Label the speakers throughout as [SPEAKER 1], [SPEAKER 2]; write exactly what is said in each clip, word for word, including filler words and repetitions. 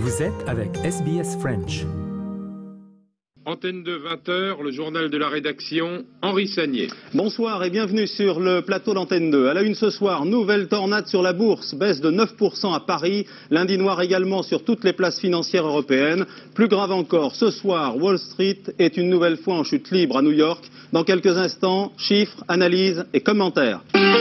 [SPEAKER 1] Vous êtes avec S B S French.
[SPEAKER 2] Antenne de vingt heures, le journal de la rédaction, Henri Sagnier.
[SPEAKER 3] Bonsoir et bienvenue sur le plateau d'Antenne deux. À la une ce soir, nouvelle tornade sur la bourse, baisse de neuf pour cent à Paris, lundi noir également sur toutes les places financières européennes. Plus grave encore, ce soir, Wall Street est une nouvelle fois en chute libre à New York. Dans quelques instants, chiffres, analyses et commentaires.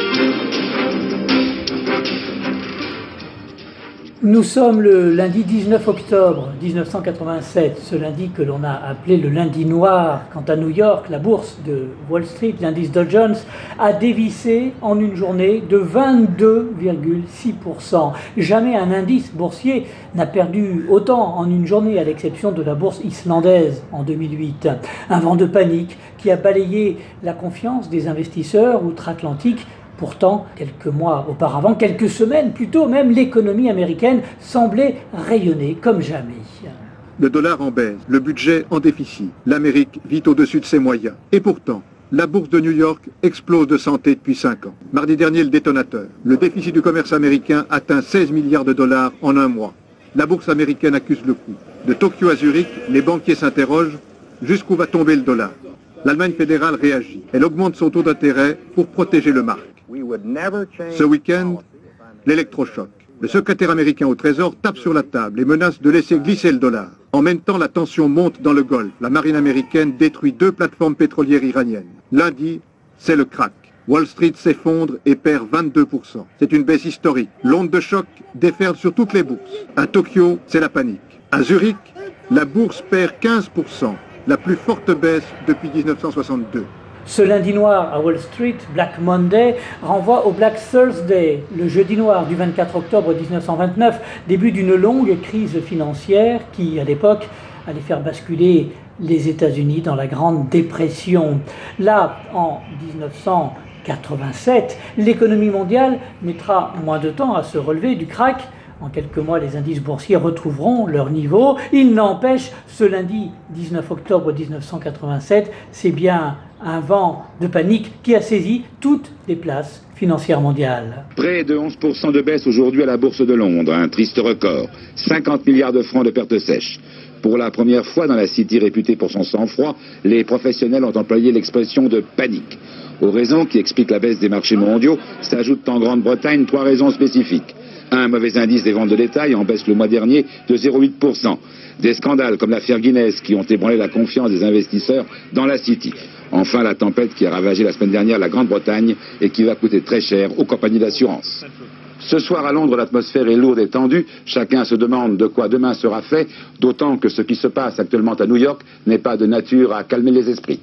[SPEAKER 4] Nous sommes le lundi dix-neuf octobre dix-neuf cent quatre-vingt-sept, ce lundi que l'on a appelé le lundi noir. Quant à New York, la bourse de Wall Street, l'indice Dow Jones, a dévissé en une journée de vingt-deux virgule six pour cent. Jamais un indice boursier n'a perdu autant en une journée, à l'exception de la bourse islandaise en deux mille huit. Un vent de panique qui a balayé la confiance des investisseurs outre-Atlantique. Pourtant, quelques mois auparavant, quelques semaines plus tôt même, l'économie américaine semblait rayonner comme jamais.
[SPEAKER 5] Le dollar en baisse, le budget en déficit. L'Amérique vit au-dessus de ses moyens. Et pourtant, la bourse de New York explose de santé depuis cinq ans. Mardi dernier, le détonateur. Le déficit du commerce américain atteint seize milliards de dollars en un mois. La bourse américaine accuse le coup. De Tokyo à Zurich, les banquiers s'interrogent jusqu'où va tomber le dollar. L'Allemagne fédérale réagit. Elle augmente son taux d'intérêt pour protéger le marque. Ce week-end, l'électrochoc. Le secrétaire américain au Trésor tape sur la table et menace de laisser glisser le dollar. En même temps, la tension monte dans le Golfe. La marine américaine détruit deux plateformes pétrolières iraniennes. Lundi, c'est le crack. Wall Street s'effondre et perd vingt-deux pour cent. C'est une baisse historique. L'onde de choc déferle sur toutes les bourses. À Tokyo, c'est la panique. À Zurich, la bourse perd quinze pour cent. La plus forte baisse depuis dix-neuf cent soixante-deux.
[SPEAKER 4] Ce lundi noir à Wall Street, Black Monday, renvoie au Black Thursday, le jeudi noir du vingt-quatre octobre dix-neuf cent vingt-neuf, début d'une longue crise financière qui, à l'époque, allait faire basculer les États-Unis dans la Grande Dépression. Là, en dix-neuf cent quatre-vingt-sept, l'économie mondiale mettra moins de temps à se relever du krach. En quelques mois, les indices boursiers retrouveront leur niveau. Il n'empêche, ce lundi dix-neuf octobre dix-neuf cent quatre-vingt-sept, c'est bien un vent de panique qui a saisi toutes les places financières mondiales.
[SPEAKER 6] Près de onze pour cent de baisse aujourd'hui à la Bourse de Londres, un triste record. cinquante milliards de francs de pertes sèches. Pour la première fois dans la City réputée pour son sang-froid, les professionnels ont employé l'expression de panique. Aux raisons qui expliquent la baisse des marchés mondiaux s'ajoutent en Grande-Bretagne trois raisons spécifiques. Un mauvais indice des ventes de détail en baisse le mois dernier de zéro virgule huit pour cent. Des scandales comme l'affaire Guinness qui ont ébranlé la confiance des investisseurs dans la City. Enfin, la tempête qui a ravagé la semaine dernière la Grande-Bretagne et qui va coûter très cher aux compagnies d'assurance. Ce soir à Londres, l'atmosphère est lourde et tendue. Chacun se demande de quoi demain sera fait, d'autant que ce qui se passe actuellement à New York n'est pas de nature à calmer les esprits.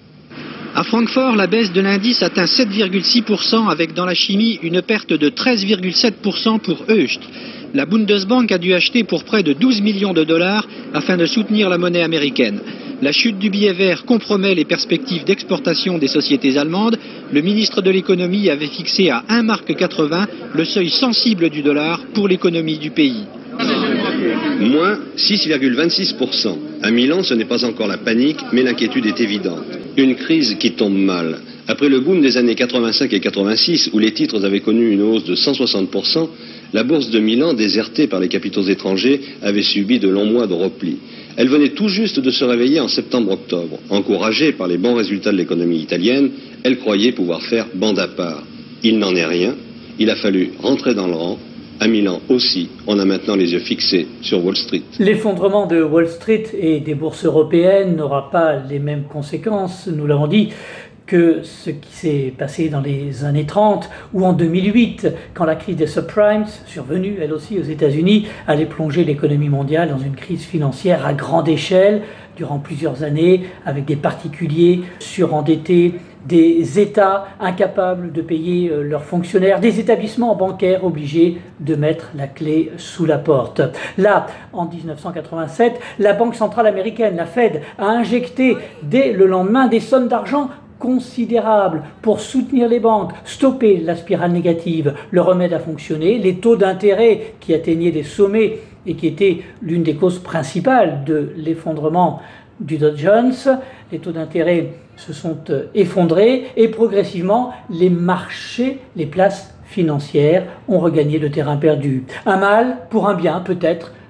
[SPEAKER 7] À Francfort, la baisse de l'indice atteint sept virgule six pour cent avec dans la chimie une perte de treize virgule sept pour cent pour Hoechst. La Bundesbank a dû acheter pour près de douze millions de dollars afin de soutenir la monnaie américaine. La chute du billet vert compromet les perspectives d'exportation des sociétés allemandes. Le ministre de l'économie avait fixé à un virgule quatre-vingts le seuil sensible du dollar pour l'économie du pays.
[SPEAKER 8] Moins six virgule vingt-six pour cent. À Milan, ce n'est pas encore la panique, mais l'inquiétude est évidente. Une crise qui tombe mal. Après le boom des années quatre-vingt-cinq et quatre-vingt-six, où les titres avaient connu une hausse de cent soixante pour cent, la bourse de Milan, désertée par les capitaux étrangers, avait subi de longs mois de repli. Elle venait tout juste de se réveiller en septembre-octobre. Encouragée par les bons résultats de l'économie italienne, elle croyait pouvoir faire bande à part. Il n'en est rien. Il a fallu rentrer dans le rang. À Milan aussi, on a maintenant les yeux fixés sur Wall Street.
[SPEAKER 4] L'effondrement de Wall Street et des bourses européennes n'aura pas les mêmes conséquences, nous l'avons dit, que ce qui s'est passé dans les années trente ou en deux mille huit, quand la crise des subprimes, survenue elle aussi aux États-Unis, allait plonger l'économie mondiale dans une crise financière à grande échelle durant plusieurs années, avec des particuliers surendettés, des États incapables de payer leurs fonctionnaires, des établissements bancaires obligés de mettre la clé sous la porte. Là, en dix-neuf cent quatre-vingt-sept, la Banque centrale américaine, la Fed, a injecté dès le lendemain des sommes d'argent considérables pour soutenir les banques, stopper la spirale négative. Le remède a fonctionné. Les taux d'intérêt qui atteignaient des sommets et qui étaient l'une des causes principales de l'effondrement du Dow Jones, les taux d'intérêt se sont effondrés et progressivement les marchés, les places financières ont regagné le terrain perdu. Un mal pour un bien peut-être,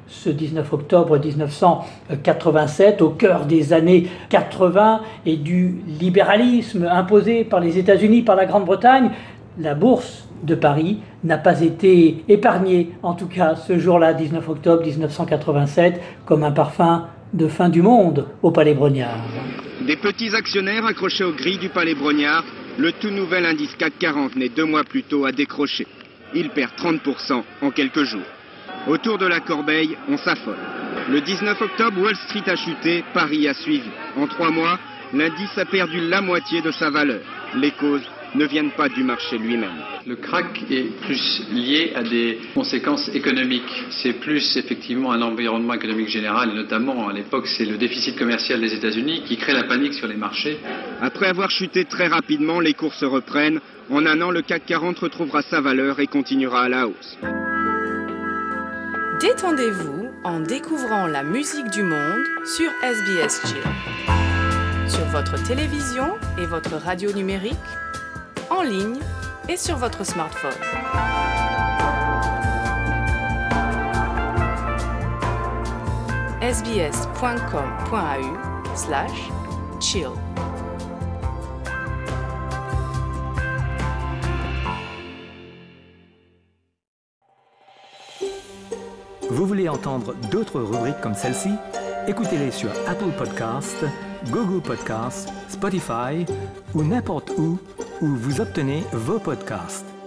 [SPEAKER 4] ce dix-neuf octobre dix-neuf cent quatre-vingt-sept, au cœur des années quatre-vingts et du libéralisme imposé par les États-Unis, par la Grande-Bretagne, la bourse de Paris n'a pas été épargnée, en tout cas ce jour-là, dix-neuf octobre dix-neuf cent quatre-vingt-sept, comme un parfum de fin du monde au Palais Brongniart.
[SPEAKER 9] Des petits actionnaires accrochés aux grilles du Palais Brongniart, le tout nouvel indice C A C quarante né deux mois plus tôt a décroché. Il perd trente pour cent en quelques jours. Autour de la corbeille, on s'affole. Le dix-neuf octobre, Wall Street a chuté, Paris a suivi. En trois mois, l'indice a perdu la moitié de sa valeur. Les causes ne viennent pas du marché lui-même.
[SPEAKER 10] Le krach est plus lié à des conséquences économiques. C'est plus effectivement un environnement économique général, et notamment à l'époque c'est le déficit commercial des États-Unis qui crée la panique sur les marchés.
[SPEAKER 9] Après avoir chuté très rapidement, les cours se reprennent. En un an, le C A C quarante retrouvera sa valeur et continuera à la hausse.
[SPEAKER 11] Détendez-vous en découvrant la musique du monde sur S B S Chill. Sur votre télévision et votre radio numérique, en ligne et sur votre smartphone. sbs.com.au slash chill.
[SPEAKER 1] Vous voulez entendre d'autres rubriques comme celle-ci? Écoutez-les sur Apple Podcasts, Google Podcasts, Spotify ou n'importe où où vous obtenez vos podcasts.